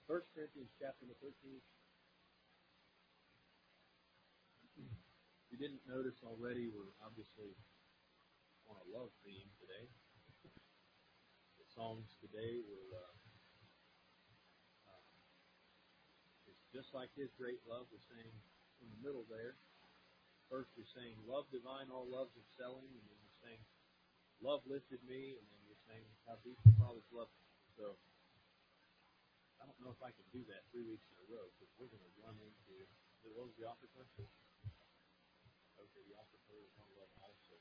1 Corinthians chapter 13. If you didn't notice already, we're obviously on a love theme today. The songs today were it's just like His great love. We're saying in the middle there. First we're saying love divine, all love's excelling, and then we're saying love lifted me, and then we're saying how deep the Father's love. So I don't know if I can do that 3 weeks in a row because we're going to run into. What was the offer question? Okay, the offer prayer is on love also.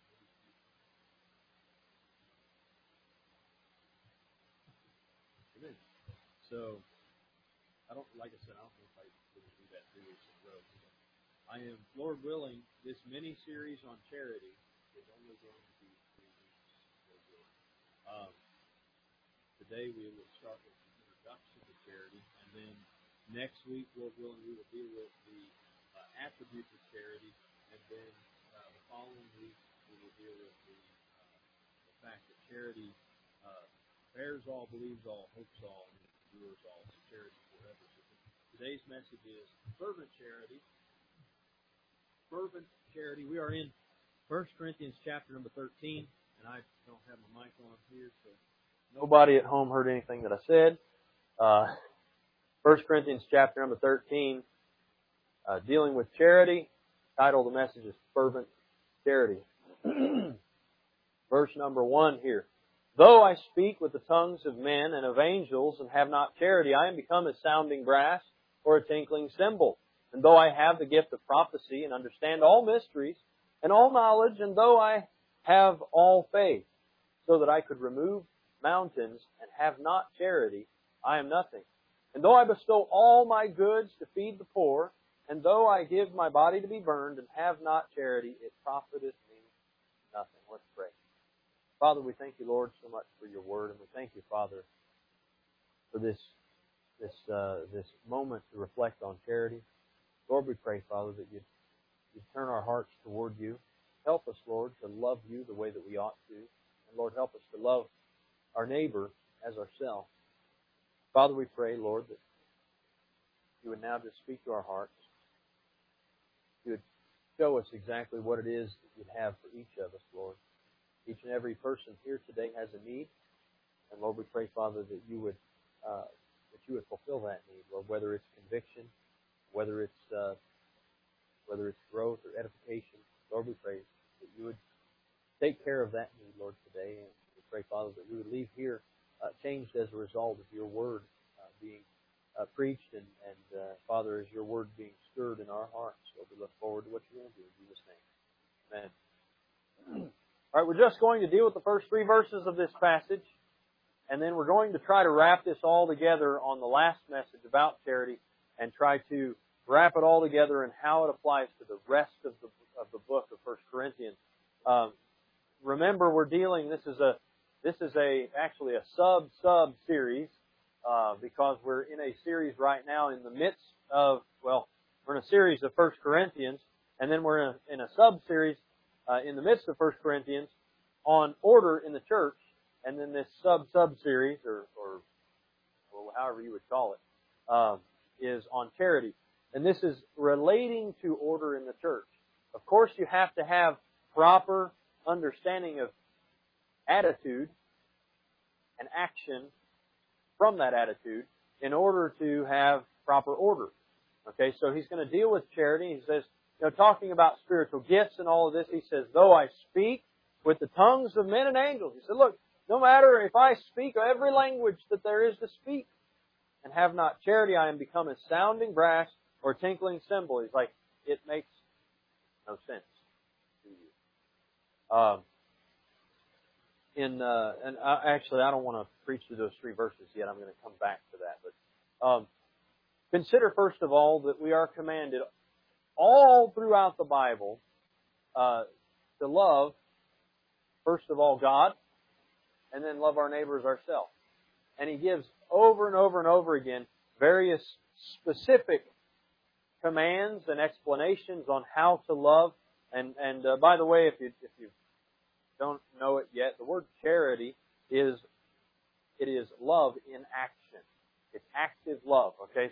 Amen. So I don't, like I said, I don't know if I can do that 3 weeks in a row. I am, Lord willing, this mini series on charity is only going to be 3 weeks. Today we will start with the introduction to charity, and then next week, Lord willing, we will deal with the attributes of charity, and then the following week we will deal with the fact that charity bears all, believes all, hopes all, and endures all. So charity forever. So today's message is fervent charity. Fervent charity. We are in 1 Corinthians chapter number 13, and I don't have my mic on here, so nobody at home heard anything that I said. 1 Corinthians chapter number 13, dealing with charity. Title of the message is Fervent Charity. Verse number 1 here. Though I speak with the tongues of men and of angels and have not charity, I am become as sounding brass or a tinkling cymbal. And though I have the gift of prophecy and understand all mysteries and all knowledge, and though I have all faith, so that I could remove mountains and have not charity, I am nothing. And though I bestow all my goods to feed the poor, and though I give my body to be burned and have not charity, it profiteth me nothing. Let's pray. Father, we thank you, Lord, so much for your word, and we thank you, Father, for this moment to reflect on charity. Lord, we pray, Father, that you'd turn our hearts toward you. Help us, Lord, to love you the way that we ought to. And Lord, help us to love our neighbor as ourselves. Father, we pray, Lord, that you would now just speak to our hearts. You would show us exactly what it is that you'd have for each of us, Lord. Each and every person here today has a need. And Lord, we pray, Father, that you would fulfill that need, Lord, whether it's conviction, whether it's growth or edification. Lord, we pray that you would take care of that need, Lord, today. And we pray, Father, that we would leave here changed as a result of your word being preached and Father, as your word being stirred in our hearts. So we look forward to what you're going to do in Jesus' name. Amen. All right, we're just going to deal with the first 3 verses of this passage, and then we're going to try to wrap this all together on the last message about charity and try to wrap it all together and how it applies to the rest of the book of 1 Corinthians. Remember, we're dealing. This is actually a sub series because we're in a series right now in the midst of we're in a series of 1 Corinthians, and then we're in a sub series in the midst of 1 Corinthians on order in the church, and then this sub series or however you would call it is on charity. And this is relating to order in the church. Of course, you have to have proper understanding of attitude and action from that attitude in order to have proper order. Okay, so he's going to deal with charity. He says, talking about spiritual gifts and all of this, he says, though I speak with the tongues of men and angels. He said, look, no matter if I speak every language that there is to speak and have not charity, I am become as sounding brass or tinkling cymbal. He's like, it makes no sense to you. Actually, I don't want to preach through those 3 verses yet. I'm going to come back to that. But consider, first of all, that we are commanded all throughout the Bible to love, first of all, God, and then love our neighbors ourselves. And he gives over and over and over again various specific commands and explanations on how to love. And by the way, if you don't know it yet, the word charity is love in action. It's active love. Okay,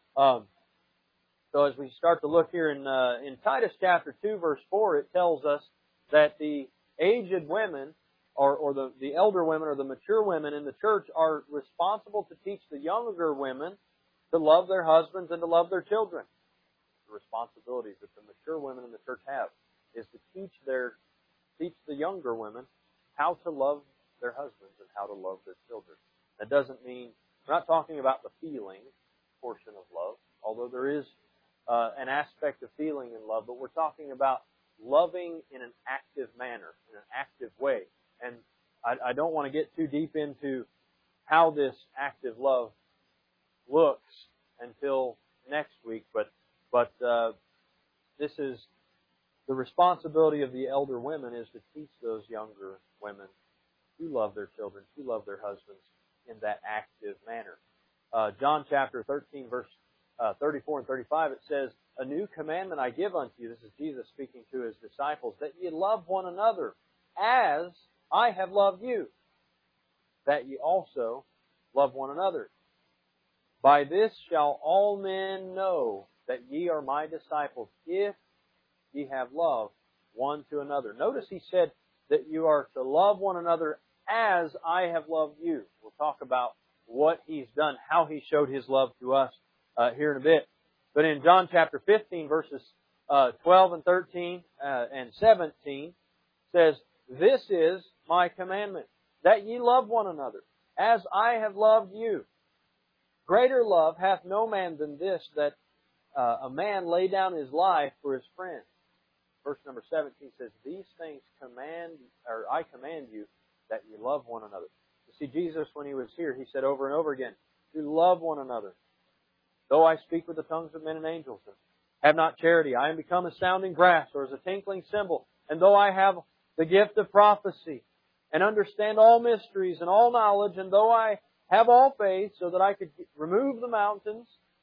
so as we start to look here in Titus chapter 2, verse 4, it tells us that the aged women, or the elder women, or the mature women in the church are responsible to teach the younger women to love their husbands and to love their children. The responsibilities that the mature women in the church have is to teach the younger women how to love their husbands and how to love their children. That doesn't mean, we're not talking about the feeling portion of love, although there is an aspect of feeling in love, but we're talking about loving in an active manner, in an active way. And I don't want to get too deep into how this active love looks until next week, but this is the responsibility of the elder women, is to teach those younger women to love their children, to love their husbands in that active manner. John chapter 13, verse 34 and 35, it says, "A new commandment I give unto you," this is Jesus speaking to His disciples, "that ye love one another as I have loved you, that ye also love one another. By this shall all men know that ye are my disciples, if ye have love one to another." Notice He said that you are to love one another as I have loved you. We'll talk about what He's done, how He showed His love to us here in a bit. But in John chapter 15, verses 12 and 13 and 17, says, "This is my commandment, that ye love one another, as I have loved you. Greater love hath no man than this, that a man lay down his life for his friends." Verse number 17 says, "These things I command you, that ye love one another." You see, Jesus, when He was here, He said over and over again, to love one another. "Though I speak with the tongues of men and angels, and have not charity, I am become as sounding brass, or as a tinkling cymbal. And though I have the gift of prophecy, and understand all mysteries and all knowledge, and though I have all faith, so that I could remove mountains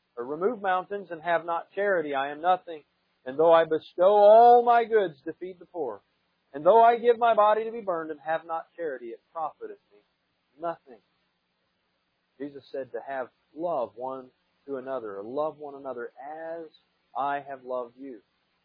and have not charity, I am nothing. And though I bestow all my goods to feed the poor, and though I give my body to be burned and have not charity, it profiteth me nothing." Jesus said to have love one to another, or love one another as I have loved you.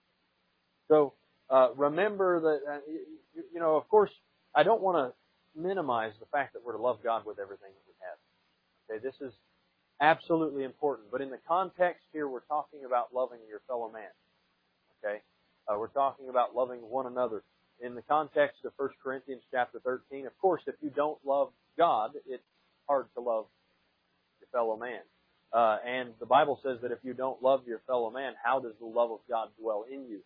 So remember that, of course, I don't want to minimize the fact that we're to love God with everything that we have. Okay, this is absolutely important. But in the context here, we're talking about loving your fellow man. Okay, we're talking about loving one another. In the context of 1 Corinthians chapter 13, of course, if you don't love God, it's hard to love your fellow man. And the Bible says that if you don't love your fellow man, how does the love of God dwell in you?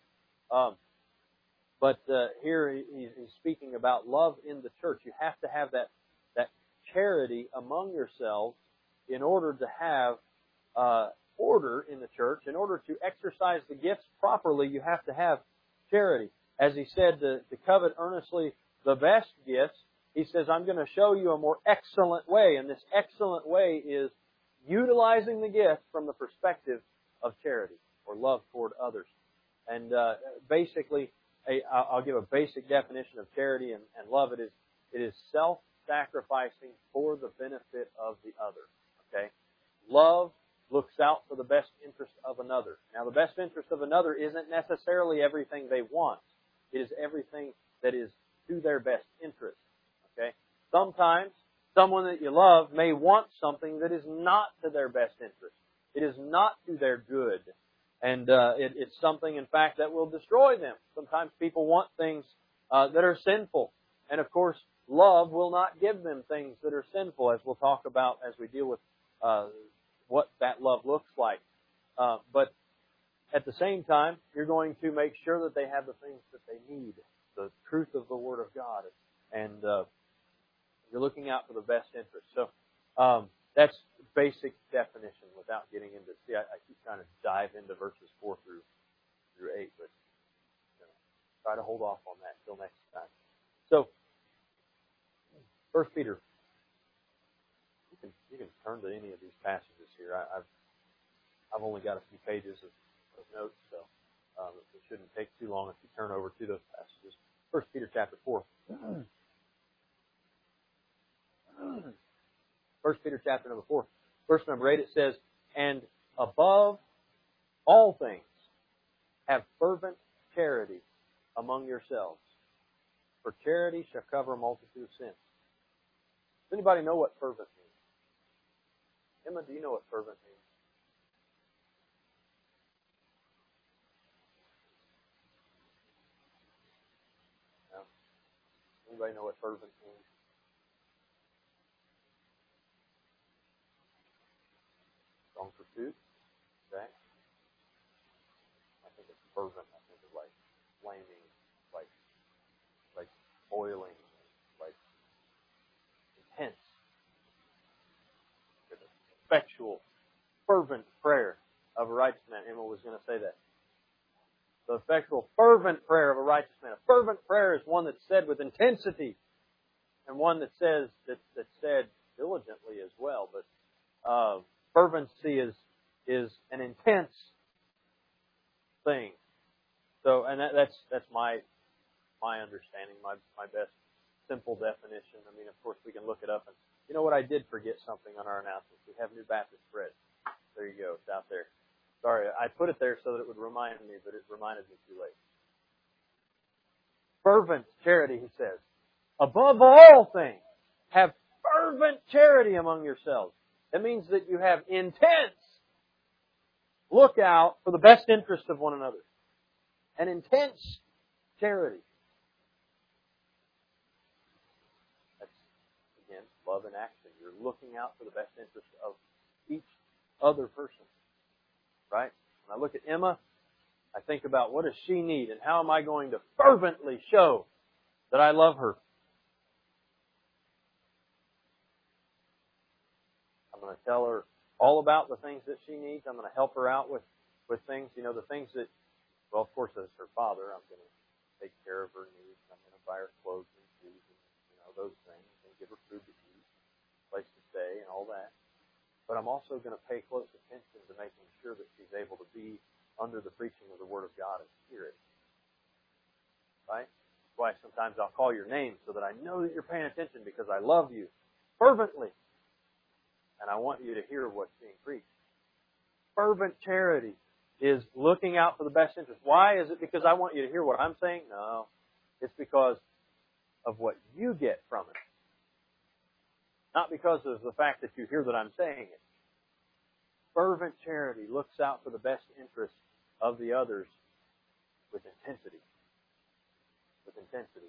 But here he's speaking about love in the church. You have to have that charity among yourselves in order to have order in the church. In order to exercise the gifts properly, you have to have charity. As He said, to covet earnestly the best gifts, He says, "I'm going to show you a more excellent way." And this excellent way is utilizing the gift from the perspective of charity, or love toward others. And basically, I'll give a basic definition of charity and love. It is self-sacrificing for the benefit of the other. Okay? Love looks out for the best interest of another. Now, the best interest of another isn't necessarily everything they want. It is everything that is to their best interest. Okay? Sometimes someone that you love may want something that is not to their best interest. It is not to their good. And it's something, in fact, that will destroy them. Sometimes people want things that are sinful. And, of course, love will not give them things that are sinful, as we'll talk about as we deal with what that love looks like. But at the same time, you're going to make sure that they have the things that they need, the truth of the Word of God. And you're looking out for the best interest. So that's basic definition without getting into... See, I keep trying to dive into verses 4 through 8, but try to hold off on that until next time. So, 1 Peter. You can turn to any of these passages here. I've only got a few pages of notes, so it shouldn't take too long if you turn over to those passages. 1 Peter chapter 4. 1 Peter chapter number 4. verse number 8, it says, "And above all things, have fervent charity among yourselves, for charity shall cover a multitude of sins." Does anybody know what fervent means? Emma, do you know what fervent means? No? Anybody know what fervent means? Strong pursuit? Okay. I think it's fervent. I think it's like flaming, like boiling, like intense. It's an effectual, fervent prayer of a righteous man. Emma was going to say that. The effectual, fervent prayer of a righteous man. A fervent prayer is one that's said with intensity, and one that's said diligently as well. But fervency is an intense thing. So, and that's my understanding, my best simple definition. I mean, of course, we can look it up. And you know what? I did forget something on our announcements. We have New Baptist bread. There you go. It's out there. Sorry, I put it there so that it would remind me, but it reminded me too late. Fervent charity, he says. Above all things, have fervent charity among yourselves. That means that you have intense look out for the best interest of one another. An intense charity. That's, again, love in action. You're looking out for the best interest of each other person. Right? When I look at Emma, I think about what does she need and how am I going to fervently show that I love her. I'm going to tell her all about the things that she needs. I'm going to help her out with things, the things that, well, of course, as her father, I'm going to take care of her needs. I'm going to buy her clothes and shoes and, those things, and give her food to eat, place to stay, and all that. But I'm also going to pay close attention to making sure that she's able to be under the preaching of the Word of God and hear it. Right? That's why sometimes I'll call your name so that I know that you're paying attention because I love you fervently. And I want you to hear what's being preached. Fervent charity is looking out for the best interest. Why? Is it because I want you to hear what I'm saying? No. It's because of what you get from it. Not because of the fact that you hear that I'm saying it. Fervent charity looks out for the best interest of the others with intensity. With intensity.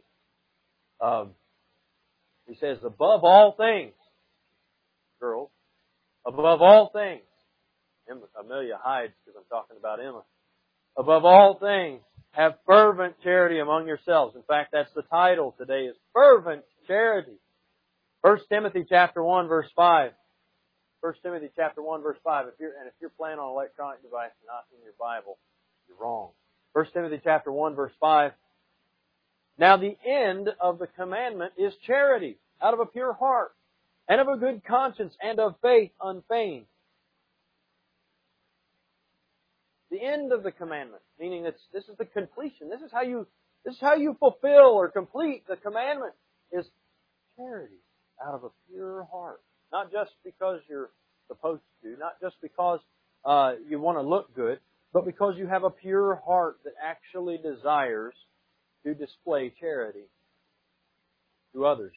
He says, above all things, girls, above all things. Amelia hides because I'm talking about Emma. Above all things, have fervent charity among yourselves. In fact, that's the title today, is fervent charity. 1 Timothy chapter 1, verse 5. 1 Timothy chapter 1, verse 5. If you're playing on an electronic device and not in your Bible, you're wrong. 1 Timothy chapter 1, verse 5. Now the end of the commandment is charity, out of a pure heart, and of a good conscience, and of faith unfeigned. The end of the commandment, meaning that this is the completion. This is how you fulfill or complete the commandment, is charity out of a pure heart. Not just because you're supposed to, not just because you want to look good, but because you have a pure heart that actually desires to display charity to others.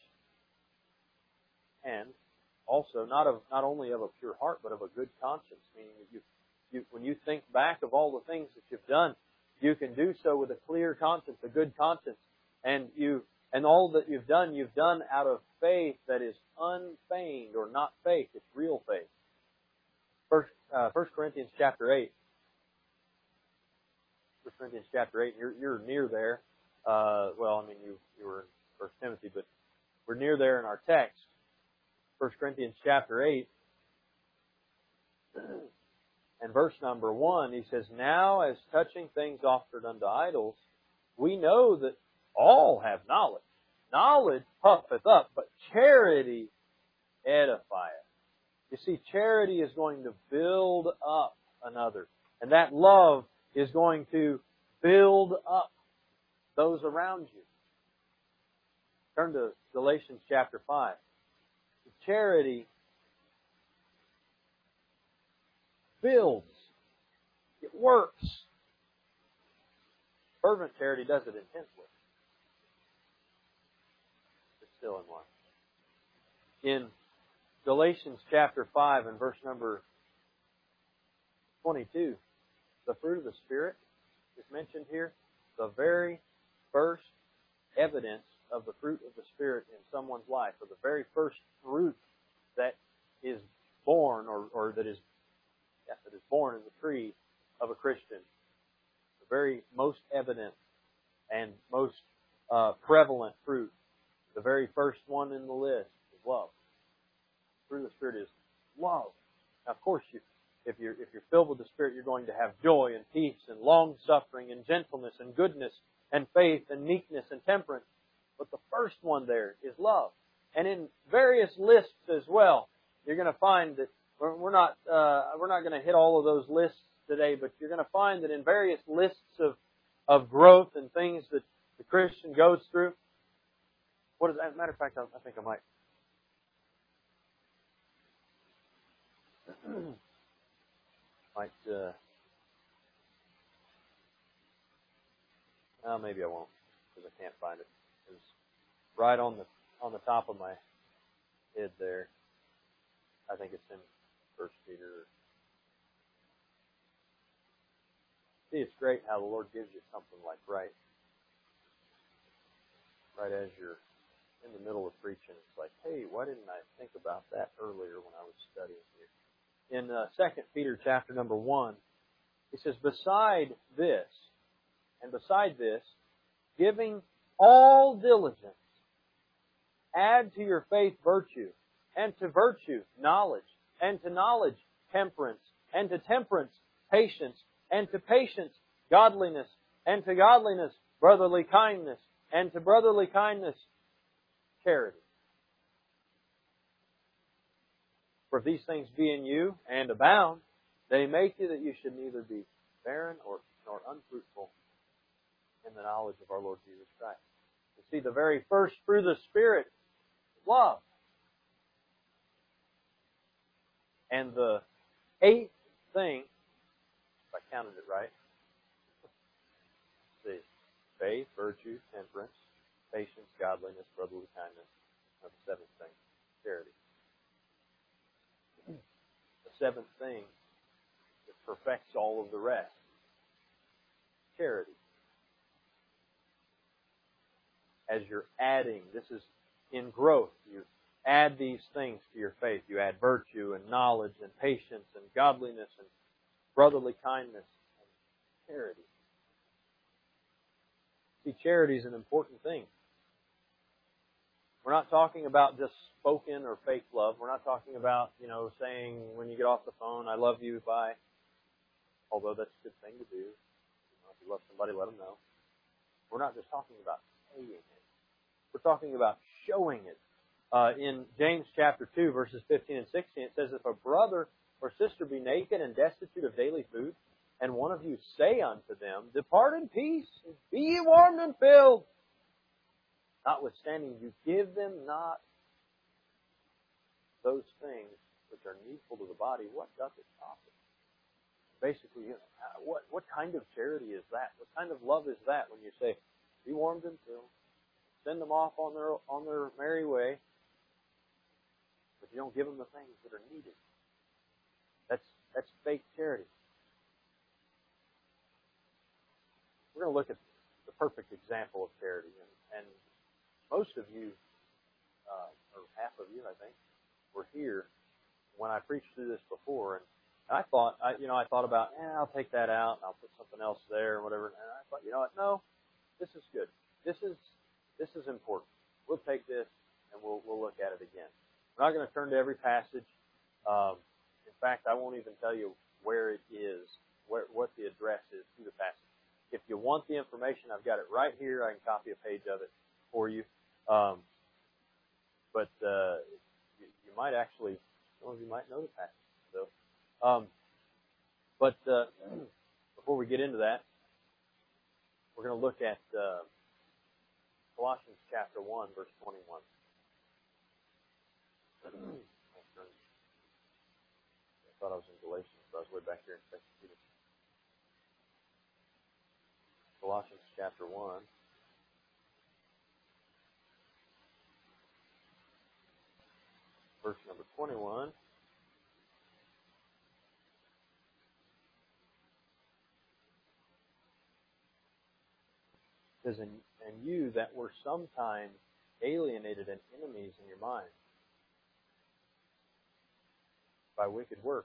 And also, not only of a pure heart, but of a good conscience, meaning that when you think back of all the things that you've done, you can do so with a clear conscience, a good conscience, and all that you've done out of faith that is unfeigned or not fake. It's real faith. 1 Corinthians chapter 8. 1 Corinthians chapter 8. You're near there. You were in 1 Timothy, but we're near there in our text. 1 Corinthians chapter 8. And verse number 1, he says, Now as touching things offered unto idols, we know that all have knowledge. Knowledge puffeth up, but charity edifieth. You see, charity is going to build up another. And that love is going to build up those around you. Turn to Galatians chapter 5. Charity builds. It works. Fervent charity does it intensely. It's still in one. In Galatians chapter 5 and verse number 22, the fruit of the Spirit is mentioned here. The very first evidence of the fruit of the Spirit in someone's life, or the very first fruit that is born, or that is born in the tree of a Christian. The very most evident and most prevalent fruit, the very first one in the list, is love. The fruit of the Spirit is love. Now, of course, if you're filled with the Spirit, you're going to have joy and peace and long-suffering and gentleness and goodness and faith and meekness and temperance. But the first one there is love. And in various lists as well, you're going to find that we're not going to hit all of those lists today, but you're going to find that in various lists of growth and things that the Christian goes through. As a matter of fact, I think I might. Maybe I won't, because I can't find it. It's right on the top of my head there. I think it's in 1 Peter. See, it's great how the Lord gives you something like right as you're in the middle of preaching. It's like, hey, why didn't I think about that earlier when I was studying here? In 2 Peter chapter number 1, he says, beside this, giving all diligence, add to your faith virtue, and to virtue knowledge, and to knowledge temperance, and to temperance patience, and to patience godliness, and to godliness brotherly kindness, and to brotherly kindness charity. For if these things be in you and abound, they make you that you should neither be barren nor unfruitful in the knowledge of our Lord Jesus Christ. You see, the very first fruit of the Spirit is love. And the eighth thing, if I counted it right, let's see, faith, virtue, temperance, patience, godliness, brotherly kindness. And the seventh thing, charity. The seventh thing that perfects all of the rest, charity. As you're adding, this is in growth, you add these things to your faith. You add virtue and knowledge and patience and godliness and brotherly kindness and charity. See, charity is an important thing. We're not talking about just spoken or fake love. We're not talking about, saying when you get off the phone, I love you, bye. Although that's a good thing to do. If you love somebody, let them know. We're not just talking about saying it. We're talking about showing it. In James chapter 2, verses 15 and 16, it says, if a brother or sister be naked and destitute of daily food, and one of you say unto them, depart in peace, and be ye warmed and filled, notwithstanding you give them not those things which are needful to the body, what doth it profit? Basically, what kind of charity is that? What kind of love is that when you say, be warmed and filled, send them off on their merry way, but you don't give them the things that are needed? That's fake charity. We're going to look at the perfect example of charity, and most of you, or half of you, I think, were here when I preached through this before, and I thought about, I'll take that out, and I'll put something else there, or whatever. And I thought, you know what? No, this is good. This is important. We'll take this, and we'll look at it again. We're not going to turn to every passage. In fact, I won't even tell you where it is, what the address is to the passage. If you want the information, I've got it right here. I can copy a page of it for you. But you might actually, some of you might know the passage. So, but before we get into that, we're going to look at Colossians chapter 1, verse 21. thought I was in Galatians, but I was way back here in 2 Peter. Colossians chapter 1. Verse number 21. It says, and you that were sometimes alienated and enemies in your mind by wicked works,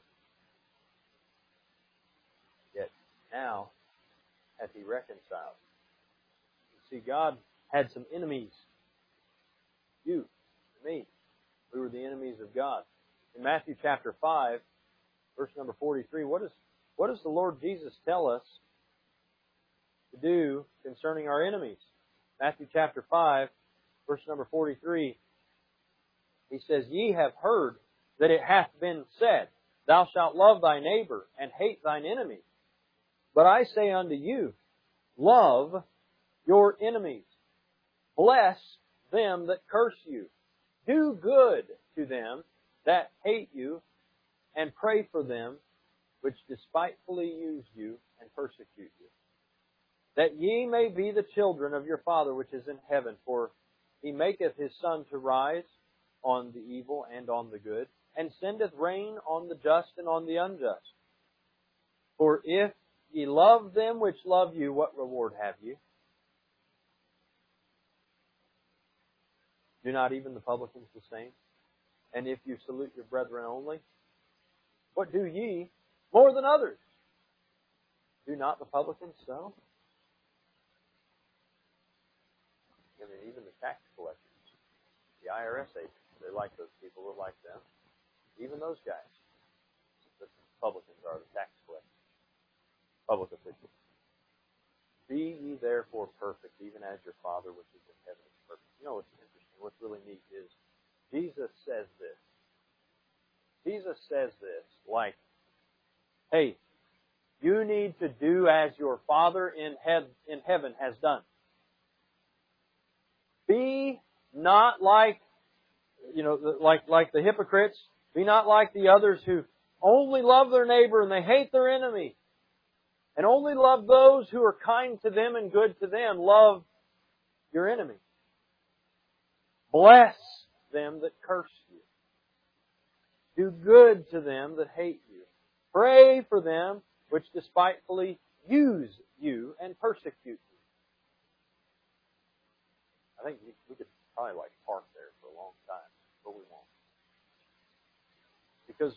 yet now hath he reconciled. You see, God had some enemies. You, me. We were the enemies of God. In Matthew chapter 5, verse number 43, what does the Lord Jesus tell us to do concerning our enemies? Matthew chapter 5, verse number 43, He says, Ye have heard that it hath been said, Thou shalt love thy neighbor and hate thine enemy. But I say unto you, love your enemies. Bless them that curse you. Do good to them that hate you, and pray for them which despitefully use you and persecute you, that ye may be the children of your Father which is in heaven. For He maketh His sun to rise on the evil and on the good, and sendeth rain on the just and on the unjust. For if ye love them which love you, what reward have ye? Do not even the publicans the same? And if you salute your brethren only, what do ye more than others? Do not the publicans so? I mean, even the tax collectors, the IRS agents, they like those people who are like them. Even those guys. The publicans are the tax collectors, public officials. Be ye therefore perfect, even as your Father which is in heaven is perfect. You know what's interesting? What's really neat is Jesus says this. Jesus says this like, hey, you need to do as your Father in heaven has done. Be not like, like the hypocrites. Be not like the others who only love their neighbor and they hate their enemy. And only love those who are kind to them and good to them. Love your enemy. Bless them that curse you. Do good to them that hate you. Pray for them which despitefully use you and persecute you. I think we could probably park there for a long time, but we won't. Because,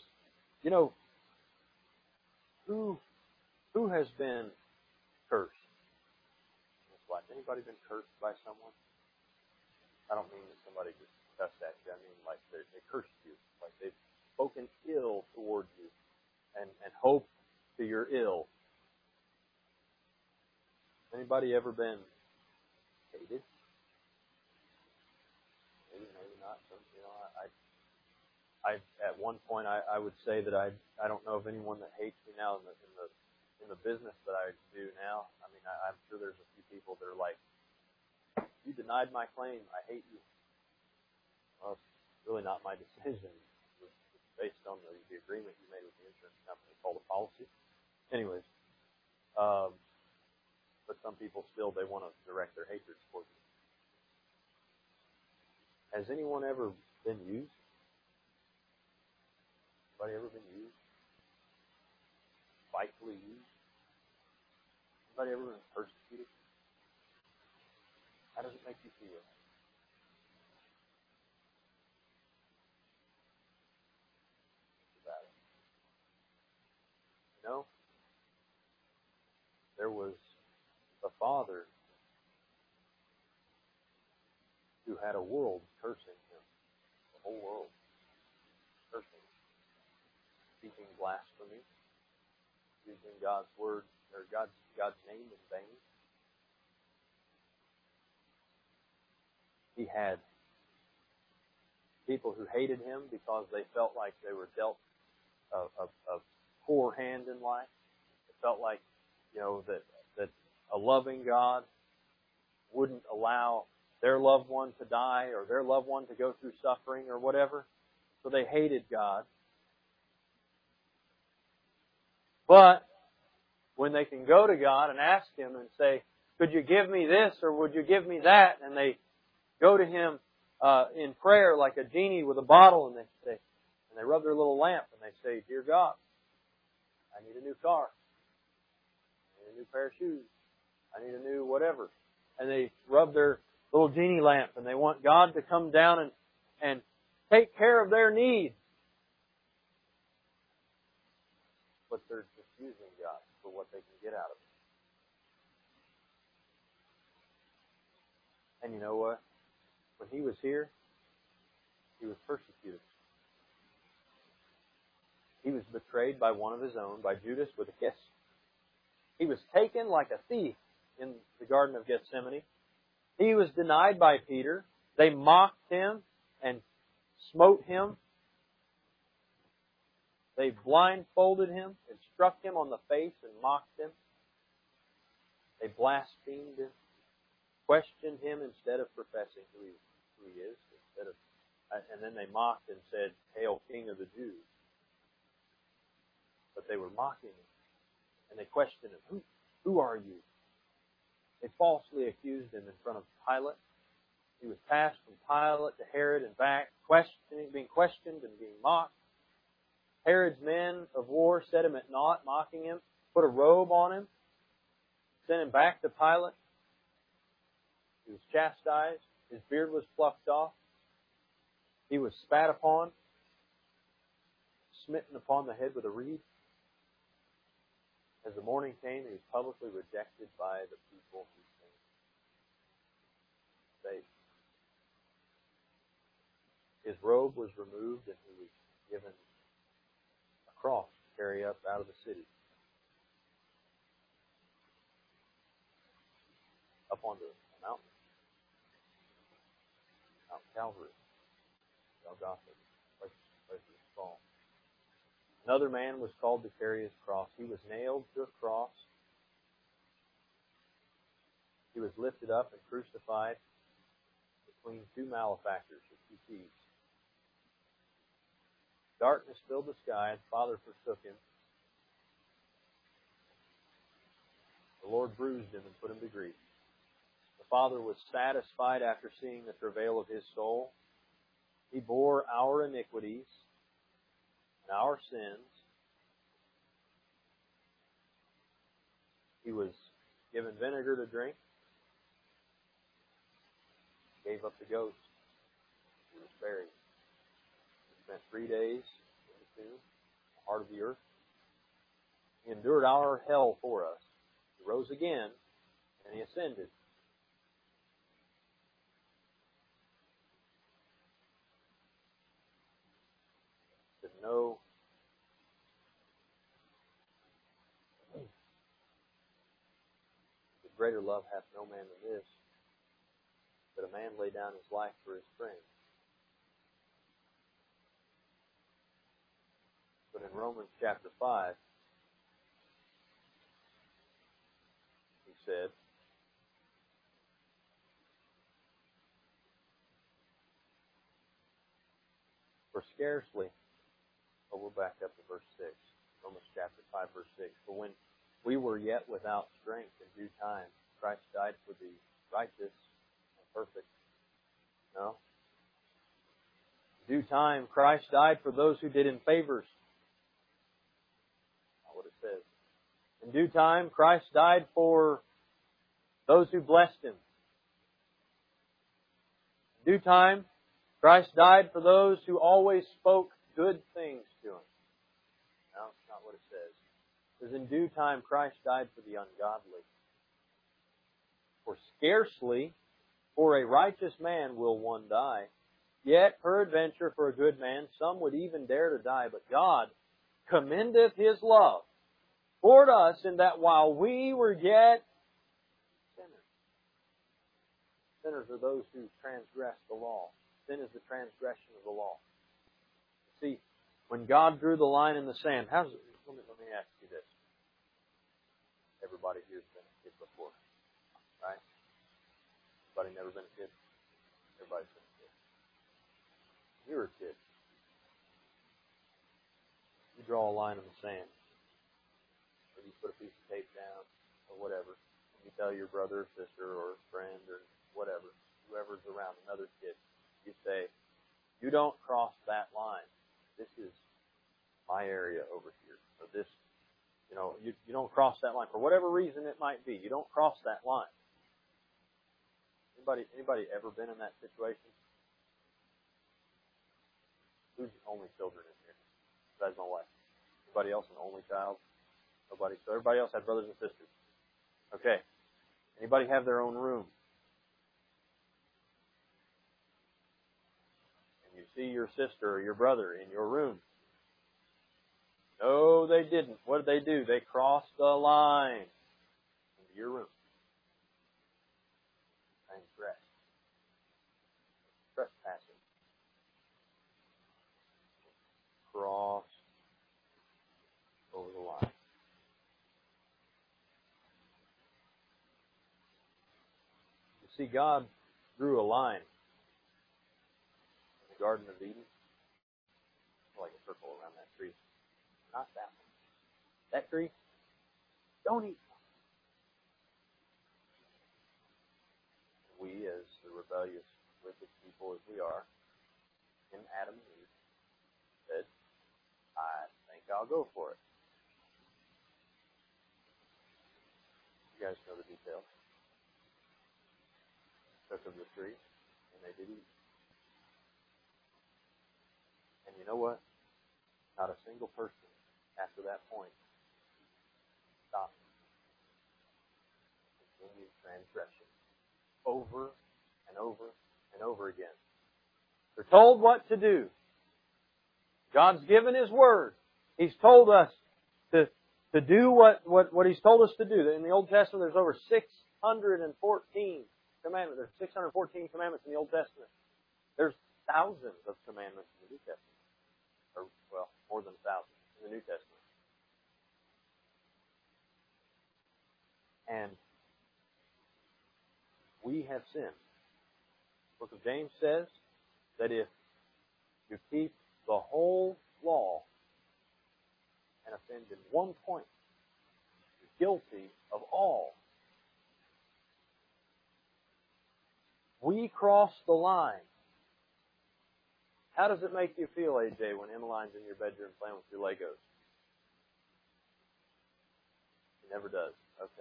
who has been cursed in this life? Anybody been cursed by someone? I don't mean that somebody just cussed at you. I mean like they cursed you. Like they've spoken ill toward you and hope to your ill. Anybody ever been hated? Maybe not. I at one point I would say that I don't know of anyone that hates me now in the business that I do now. I mean, I'm sure there's a few people that are like, you denied my claim, I hate you. Well, it's really not my decision. It's based on the agreement you made with the insurance company called a policy. Anyways, but some people still, they want to direct their hatred towards you. Has anyone ever been used? Anybody ever been used? Spitefully used? Anybody ever been persecuted? How does it make you feel? About it. There was a father who had a world cursing him. The whole world cursing him. Speaking blasphemy. Using God's word, or God's name in vain. He had people who hated him because they felt like they were dealt a poor hand in life. It felt like, that a loving God wouldn't allow their loved one to die or their loved one to go through suffering or whatever. So they hated God. But when they can go to God and ask Him and say, could you give me this or would you give me that? And they go to Him in prayer like a genie with a bottle, and they rub their little lamp and they say, Dear God, I need a new car. I need a new pair of shoes. I need a new whatever. And they rub their little genie lamp and they want God to come down and take care of their needs. But they're just using God for what they can get out of it. And you know what? When He was here, He was persecuted. He was betrayed by one of His own, by Judas with a kiss. He was taken like a thief in the Garden of Gethsemane. He was denied by Peter. They mocked Him and smote Him. They blindfolded Him and struck Him on the face and mocked Him. They blasphemed Him, questioned Him instead of professing who He is. And then they mocked and said, Hail, King of the Jews. But they were mocking Him. And they questioned Him, Who are you? They falsely accused Him in front of Pilate. He was passed from Pilate to Herod and back, being questioned and being mocked. Herod's men of war set Him at naught, mocking Him, put a robe on Him, sent Him back to Pilate. He was chastised. His beard was plucked off. He was spat upon, smitten upon the head with a reed. As the morning came, He was publicly rejected by the people who came. His robe was removed and He was given a cross to carry up out of the city. Up onto a mountain. Mount Calvary. Golgotha. Place of His fall. Another man was called to carry His cross. He was nailed to a cross. He was lifted up and crucified between two malefactors with two thieves. Darkness filled the sky, and the Father forsook Him. The Lord bruised Him and put Him to grief. The Father was satisfied after seeing the travail of His soul. He bore our iniquities and our sins. He was given vinegar to drink. Gave up the ghost. He was buried. He spent 3 days in the tomb, the heart of the earth. He endured our hell for us. He rose again, and He ascended. To know the greater love hath no man than this, that a man lay down his life for his friends. But in Romans chapter 5, he said, For scarcely, we'll back up to verse 6, Romans chapter 5, verse 6, For when we were yet without strength, in due time, Christ died for the righteous and perfect. No. In due time, Christ died for those who did Him favors. Not what it says. In due time, Christ died for those who blessed Him. In due time, Christ died for those who always spoke good things to Him. No, that's not what it says. It says, in due time, Christ died for the ungodly. For scarcely for a righteous man will one die. Yet, peradventure, for a good man, some would even dare to die. But God commendeth His love toward us in that while we were yet sinners. Sinners are those who transgress the law. Sin is the transgression of the law. See, when God drew the line in the sand, let me ask you this. Everybody here's been a kid before, right? Everybody never been a kid? Everybody's been a kid. You were a kid. You draw a line in the sand. you put a piece of tape down or whatever, and you tell your brother or sister or friend or whatever, whoever's around, another kid, you say, you don't cross that line. This is my area over here. So this, you don't cross that line. For whatever reason it might be, you don't cross that line. Anybody ever been in that situation? Who's only children in here? Besides my wife. Anybody else an only child? Nobody. So everybody else had brothers and sisters. Okay. Anybody have their own room? And you see your sister or your brother in your room. No, they didn't. What did they do? They crossed the line into your room. Transgressed. Trespassing. Crossed over the line. You see, God drew a line in the Garden of Eden. Like a circle around that tree. Not that one. That tree, don't eat. We, as the rebellious, wicked people as we are, in Adam and Eve, said, I think I'll go for it. You guys know the details. Took of the tree, and they did eat. And you know what? Not a single person after that point stopped. Continued transgression. Over and over and over again. They're told what to do. God's given His Word. He's told us to do what He's told us to do. In the Old Testament, there's over 614 commandments. There's 614 commandments in the Old Testament. There's thousands of commandments in the New Testament. Or, well, more than 1,000 in the New Testament. And we have sinned. The book of James says that if you keep the whole law and offend in one point, you're guilty of all. We cross the line. How does it make you feel, AJ, when Emmeline's in your bedroom playing with your Legos? He never does.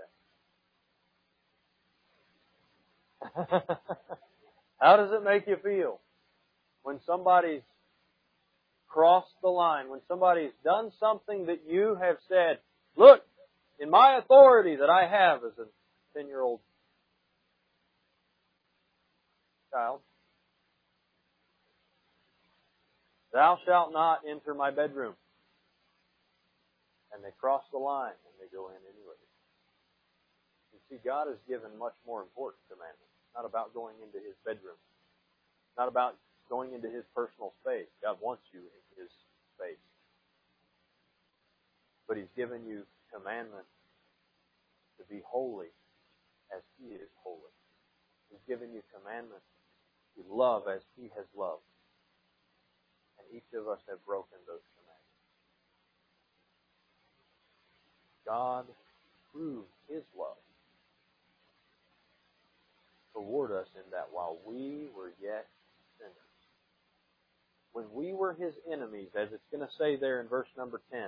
Okay. How does it make you feel when somebody's crossed the line, when somebody's done something that you have said, look, in my authority that I have as a 10-year-old child, thou shalt not enter my bedroom. And they cross the line and they go in anyway. You see, God has given much more important commandments. Not about going into His bedroom. Not about going into His personal space. God wants you in His space. But He's given you commandments to be holy as He is holy. He's given you commandments to love as He has loved. And each of us have broken those commandments. God proved His love toward us in that while we were yet sinners, when we were His enemies, as it's going to say there in verse number 10.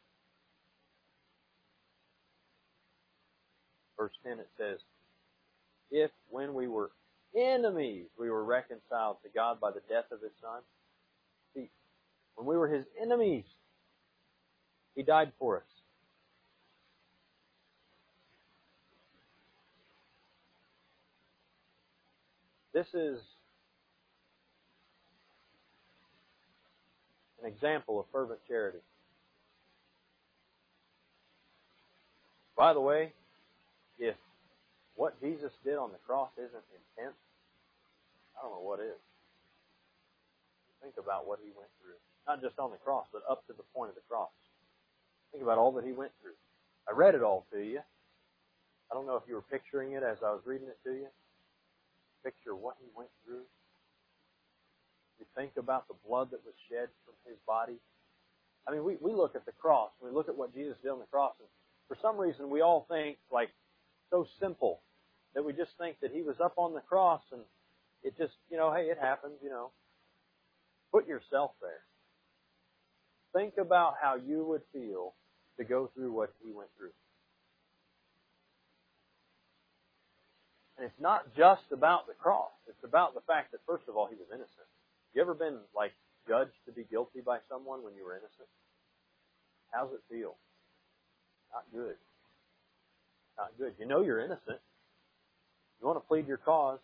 Verse 10 it says, if when we were enemies, we were reconciled to God by the death of His Son. See, when we were His enemies, He died for us. This is an example of fervent charity. By the way, if what Jesus did on the cross isn't intense, I don't know what is. Think about what He went through. Not just on the cross, but up to the point of the cross. Think about all that He went through. I read it all to you. I don't know if you were picturing it as I was reading it to you. Picture what He went through. You think about the blood that was shed from His body. I mean, we look at the cross. We look at what Jesus did on the cross, and For some reason, we all think like so simple that we just think that He was up on the cross and it just, hey, it happens, Put yourself there. Think about how you would feel to go through what He went through. And it's not just about the cross. It's about the fact that, first of all, He was innocent. You ever been, judged to be guilty by someone when you were innocent? How's it feel? Not good. Not good. You know you're innocent. You want to plead your cause.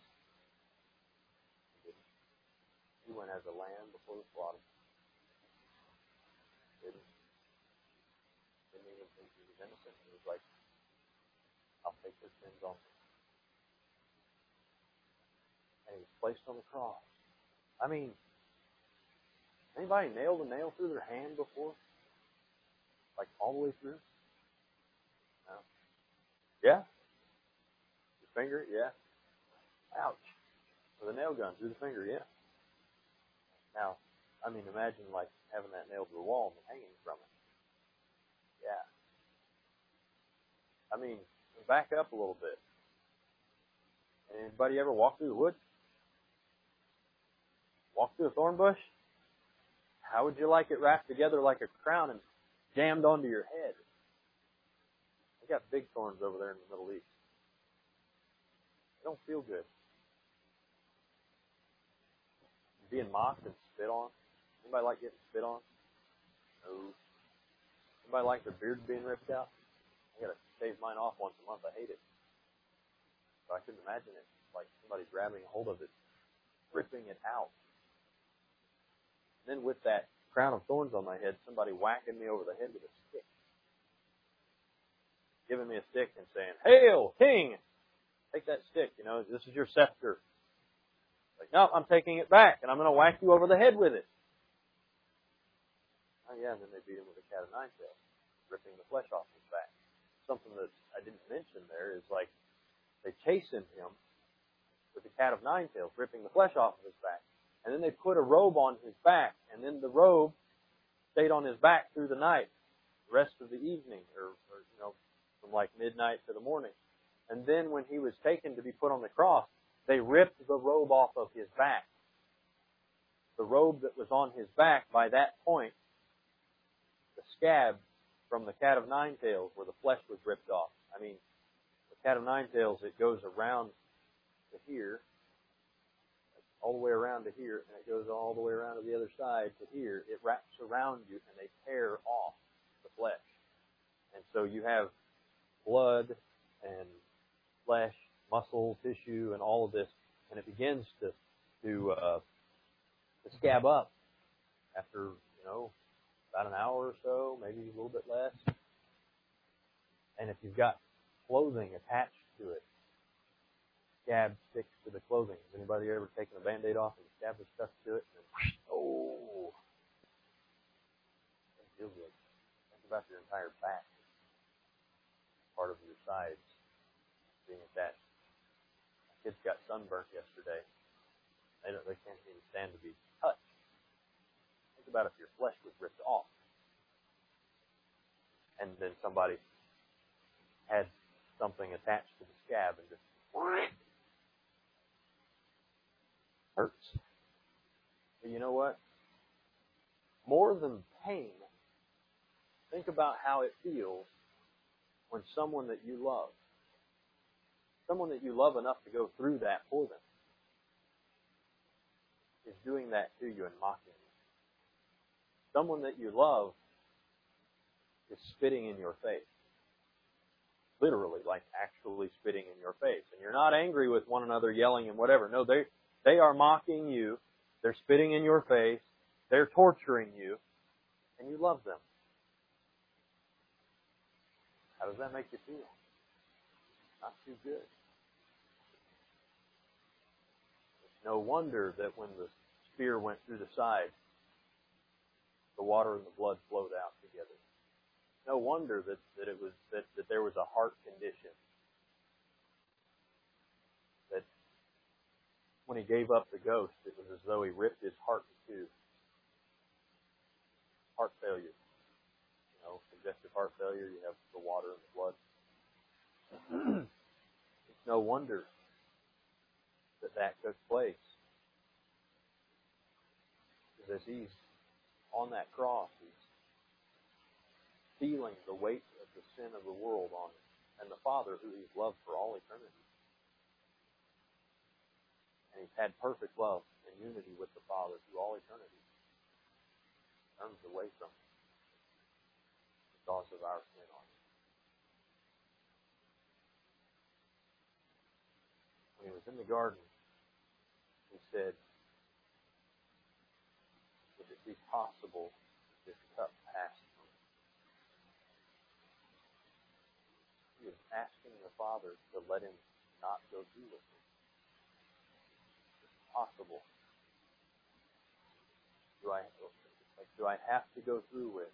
He went as a lamb before the slaughter. Didn't even think he was innocent. He was like, I'll take their sins on me. And He was placed on the cross. I mean, anybody nailed a nail through their hand before? Like all the way through? No. Yeah? Your finger? Yeah. Ouch. With a nail gun through the finger? Yeah. Now, imagine having that nailed to the wall and hanging from it. Yeah. Back up a little bit. Anybody ever walk through the woods? Walk through a thorn bush? How would you like it wrapped together like a crown and jammed onto your head? They got big thorns over there in the Middle East. They don't feel good. Being mocked and spit on. Anybody like getting spit on? No. Anybody like their beard being ripped out? I gotta shave mine off once a month. I hate it. But I couldn't imagine it. Like somebody grabbing a hold of it, ripping it out. And then with that crown of thorns on my head, somebody whacking me over the head with a stick. Giving me a stick and saying, "Hail, King! Take that stick, this is your scepter." Like, no, I'm taking it back, and I'm going to whack you over the head with it. Oh, yeah, and then they beat him with a cat of nine tails, ripping the flesh off his back. Something that I didn't mention there is they chastened him with a cat of nine tails, ripping the flesh off of his back. And then they put a robe on his back, and then the robe stayed on his back through the night, the rest of the evening, or from midnight to the morning. And then when He was taken to be put on the cross, they ripped the robe off of His back. The robe that was on His back, by that point, the scab from the cat of nine tails where the flesh was ripped off. The cat of nine tails, it goes around to here, all the way around to here, and it goes all the way around to the other side to here. It wraps around you, and they tear off the flesh. And so you have blood and flesh, muscle, tissue, and all of this, and it begins to scab up after, about an hour or so, maybe a little bit less. And if you've got clothing attached to it, scab sticks to the clothing. Has anybody ever taken a Band-Aid off and the scab was stuck to it? And doesn't feel good. Think about your entire back, part of your sides being attached. My kids got sunburnt yesterday. They can't even stand to be touched. Think about if your flesh was ripped off, and then somebody had something attached to the scab and just hurts. But you know what? More than pain, think about how it feels when someone that you love enough to go through that for them, is doing that to you and mocking you. Someone that you love is spitting in your face. Literally, actually spitting in your face. And you're not angry with one another, yelling and whatever. No, they are mocking you. They're spitting in your face. They're torturing you. And you love them. How does that make you feel? Not too good. It's no wonder that when the spear went through the side, the water and the blood flowed out together. No wonder that there was a heart condition. That when He gave up the ghost, it was as though He ripped His heart in two. Heart failure. congestive heart failure, you have the water in the blood. It's no wonder that took place. Because as He's on that cross, He's feeling the weight of the sin of the world on Him. And the Father, who He's loved for all eternity. And He's had perfect love and unity with the Father through all eternity. Turns away from Him because of our sin on Him. When He was in the garden, He said, "If it be possible, this cup pass from me." He was asking the Father to let Him not go through with it. It's possible. Do I have to go through with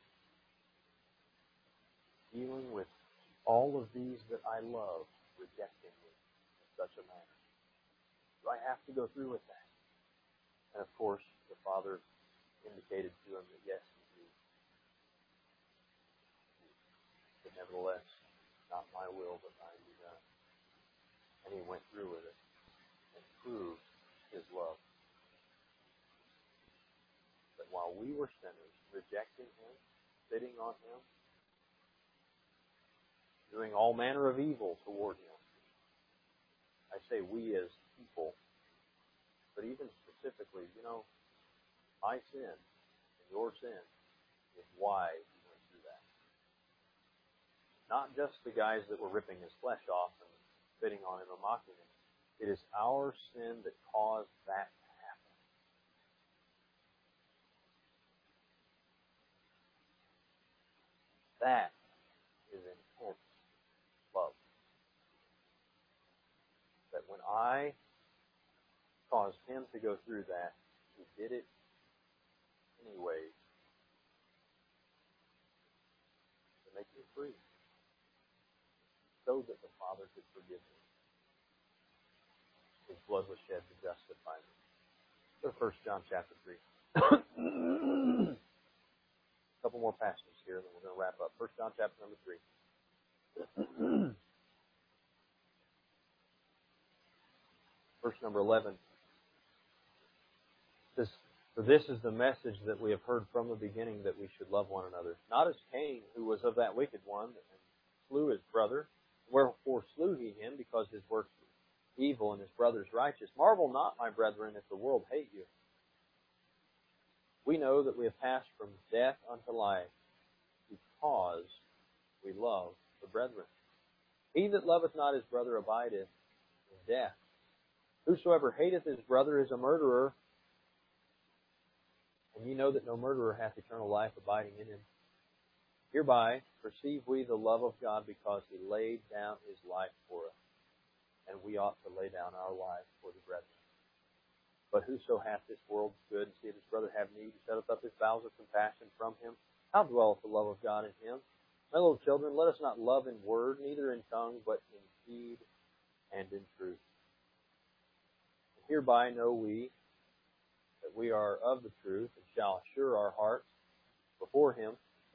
dealing with all of these that I love rejecting me in such a manner? Do I have to go through with that? And of course, the Father indicated to Him that yes, He do. But nevertheless, not my will, but thine be done. And He went through with it and proved His love. That while we were sinners, rejecting Him, spitting on Him, doing all manner of evil toward Him. I say we as people, but even specifically, my sin and your sin is why He went through that. Not just the guys that were ripping His flesh off and spitting on Him and mocking Him. It is our sin that caused that to happen. That is intense love. That when I caused Him to go through that, He did it anyway to make me free. So that the Father could forgive me. His blood was shed to justify me. Go to 1 John chapter 3. A couple more passages here, and then we're going to wrap up. 1 John chapter number 3. Verse number 11. For this is the message that we have heard from the beginning, that we should love one another. Not as Cain, who was of that wicked one, and slew his brother. Wherefore slew he him, because his works were evil and his brother's righteous. Marvel not, my brethren, if the world hate you. We know that we have passed from death unto life, because we love the brethren. He that loveth not his brother abideth in death. Whosoever hateth his brother is a murderer, and ye know that no murderer hath eternal life abiding in him. Hereby perceive we the love of God, because He laid down His life for us, and we ought to lay down our lives for the brethren. But whoso hath this world's good, and seeth his brother have need, and setteth up his bowels of compassion from him, how dwelleth the love of God in him? My little children, let us not love in word, neither in tongue, but in deed and in truth. And hereby know we that we are of the truth, and shall assure our hearts before Him.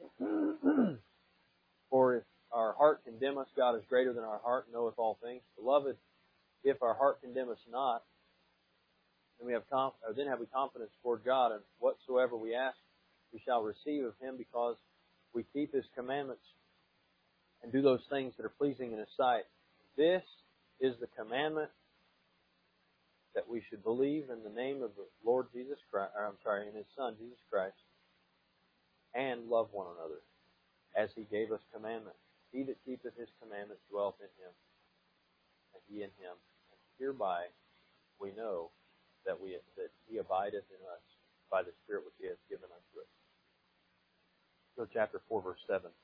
For if our heart condemn us, God is greater than our heart, and knoweth all things. Beloved, if our heart condemn us not, then have we confidence toward God, and whatsoever we ask, we shall receive of Him, because we keep His commandments and do those things that are pleasing in His sight. This is the commandment, that we should believe in the name of the Lord Jesus Christ, in His Son, Jesus Christ, and love one another, as He gave us commandment. He that keepeth His commandments dwelleth in Him, and He in Him. And hereby we know that He abideth in us by the Spirit which He hath given unto us. Go to chapter 4, verse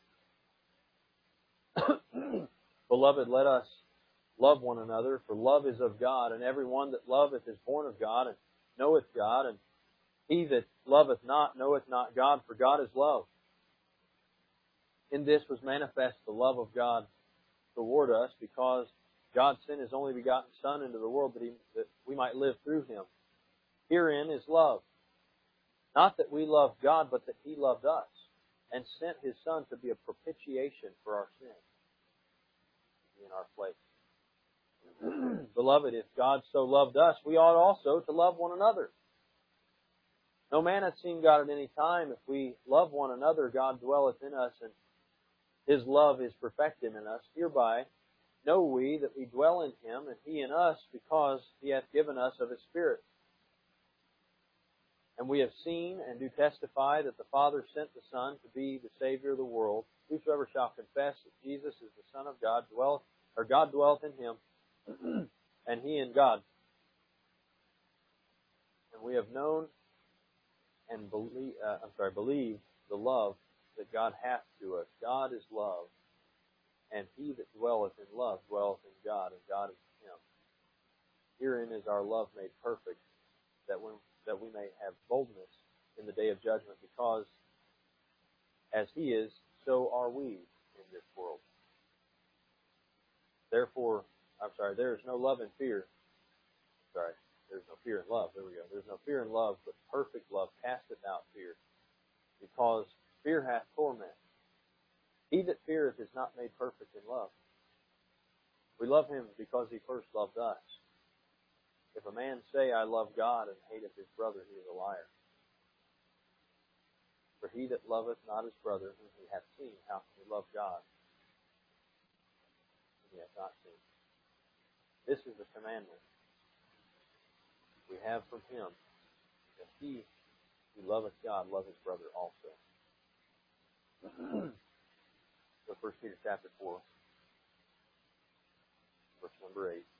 7. Beloved, let us love one another, for love is of God, and every one that loveth is born of God, and knoweth God, and he that loveth not knoweth not God, for God is love. In this was manifest the love of God toward us, because God sent His only begotten Son into the world, that we might live through Him. Herein is love. Not that we loved God, but that He loved us, and sent His Son to be a propitiation for our sins in our place. Beloved, if God so loved us, we ought also to love one another. No man hath seen God at any time. If we love one another, God dwelleth in us, and His love is perfected in us. Hereby know we that we dwell in Him, and He in us, because He hath given us of His Spirit. And we have seen and do testify that the Father sent the Son to be the Savior of the world. Whosoever shall confess that Jesus is the Son of God, God dwelleth in Him, and He in God. And we have known and believed the love that God hath to us. God is love, and he that dwelleth in love dwelleth in God, and God in him. Herein is our love made perfect, that we may have boldness in the day of judgment, because as he is, so are we in this world. Therefore, there is no love in fear. There's no fear in love. There we go. There's no fear in love, but perfect love casteth out fear, because fear hath torment. He that feareth is not made perfect in love. We love him because he first loved us. If a man say, I love God, and hateth his brother, he is a liar. For he that loveth not his brother whom he hath seen, how can he love God whom he hath not seen? This is the commandment we have from him, that he who loveth God love his brother also. So 1 Peter chapter 4, verse number 8.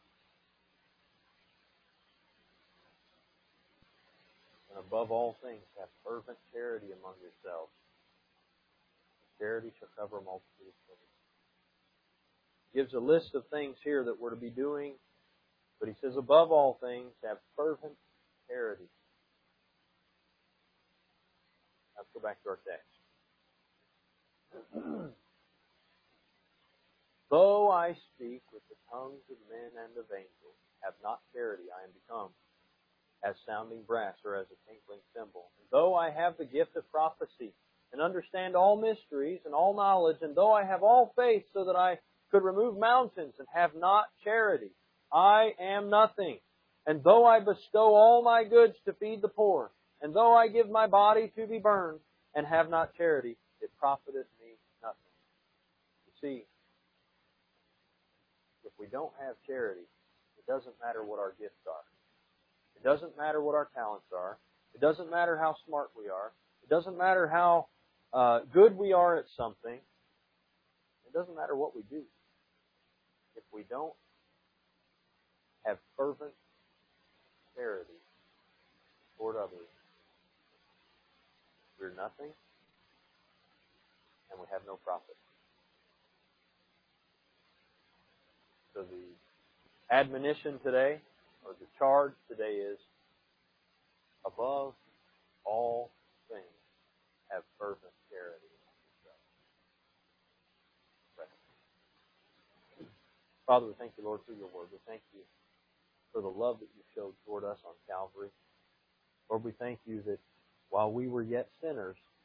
And above all things, have fervent charity among yourselves. Charity shall cover a multitude of sins. He gives a list of things here that we're to be doing, but he says, above all things, have fervent charity. Let's go back to our text. Though I speak with the tongues of men and of angels, have not charity, I am become as sounding brass or as a tinkling cymbal. And though I have the gift of prophecy and understand all mysteries and all knowledge, and though I have all faith so that I could remove mountains and have not charity, I am nothing. And though I bestow all my goods to feed the poor, and though I give my body to be burned and have not charity, it profiteth me nothing. You see, if we don't have charity, it doesn't matter what our gifts are. It doesn't matter what our talents are. It doesn't matter how smart we are. It doesn't matter how good we are at something. It doesn't matter what we do. If we don't have fervent charity toward others, we're nothing, and we have no profit. So the admonition today, or the charge today is, above all things, have fervent charity. Father, we thank you, Lord, for your word. We thank you for the love that you showed toward us on Calvary. Lord, we thank you that while we were yet sinners,